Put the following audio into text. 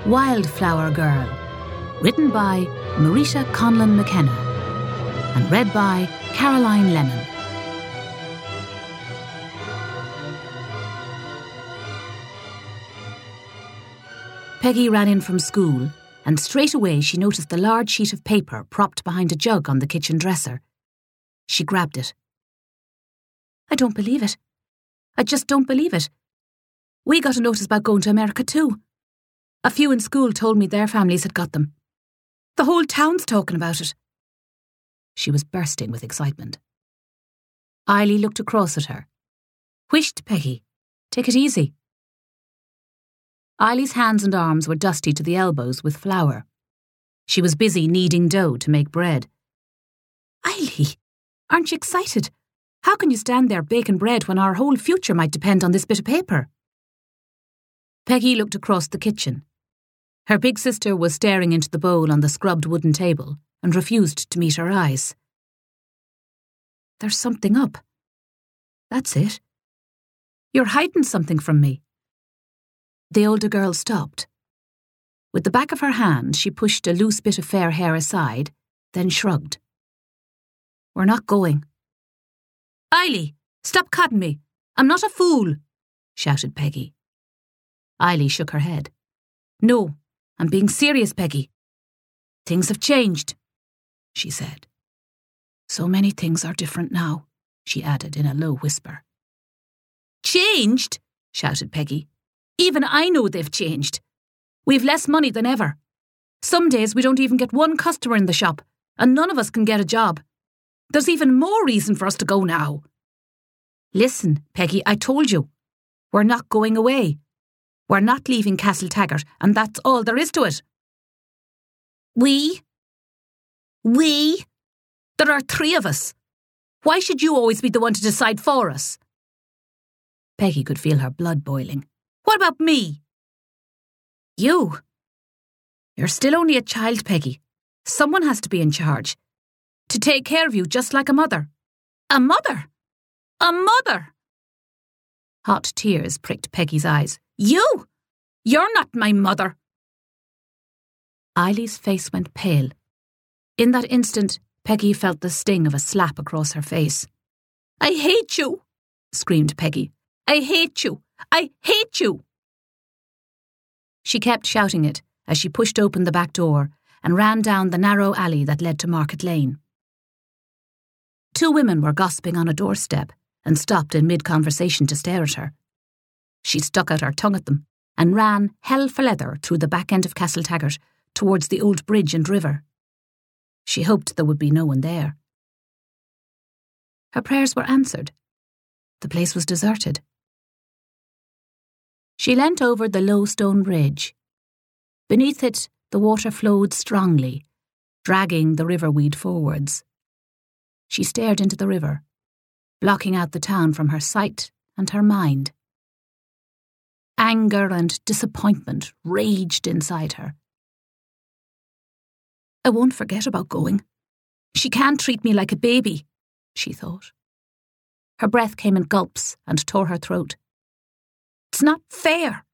Wildflower Girl, written by Marisha Conlon McKenna and read by Caroline Lennon. Peggy ran in from school, and straight away she noticed the large sheet of paper propped behind a jug on the kitchen dresser. She grabbed it. I don't believe it. I just don't believe it. We got a notice about going to America too. A few in school told me their families had got them. The whole town's talking about it. She was bursting with excitement. Eilidh looked across at her. Whisht, Peggy. Take it easy. Eilidh's hands and arms were dusty to the elbows with flour. She was busy kneading dough to make bread. Eilidh, aren't you excited? How can you stand there baking bread when our whole future might depend on this bit of paper? Peggy looked across the kitchen. Her big sister was staring into the bowl on the scrubbed wooden table and refused to meet her eyes. There's something up. That's it. You're hiding something from me. The older girl stopped. With the back of her hand, she pushed a loose bit of fair hair aside, then shrugged. We're not going. Eilidh, stop codding me. I'm not a fool, shouted Peggy. Eilidh shook her head. No, I'm being serious, Peggy. Things have changed, she said. So many things are different now, she added in a low whisper. Changed? Shouted Peggy. Even I know they've changed. We've less money than ever. Some days we don't even get one customer in the shop, and none of us can get a job. There's even more reason for us to go now. Listen, Peggy, I told you. We're not going away. We're not leaving Castletaggart, and that's all there is to it. We? There are 3 of us. Why should you always be the one to decide for us? Peggy could feel her blood boiling. What about me? You? You're still only a child, Peggy. Someone has to be in charge. To take care of you just like a mother. A mother? A mother! Hot tears pricked Peggy's eyes. You? You're not my mother. Eilidh's face went pale. In that instant, Peggy felt the sting of a slap across her face. I hate you, screamed Peggy. I hate you. I hate you. She kept shouting it as she pushed open the back door and ran down the narrow alley that led to Market Lane. 2 women were gossiping on a doorstep and stopped in mid-conversation to stare at her. She stuck out her tongue at them and ran hell for leather through the back end of Castletaggart towards the old bridge and river. She hoped there would be no one there. Her prayers were answered. The place was deserted. She leant over the low stone bridge. Beneath it, the water flowed strongly, dragging the riverweed forwards. She stared into the river, blocking out the town from her sight and her mind. Anger and disappointment raged inside her. I won't forget about going. She can't treat me like a baby, she thought. Her breath came in gulps and tore her throat. It's not fair.